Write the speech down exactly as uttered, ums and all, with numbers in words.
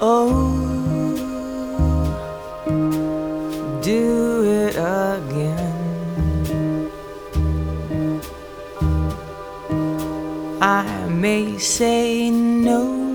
Oh, do it again. I may say no,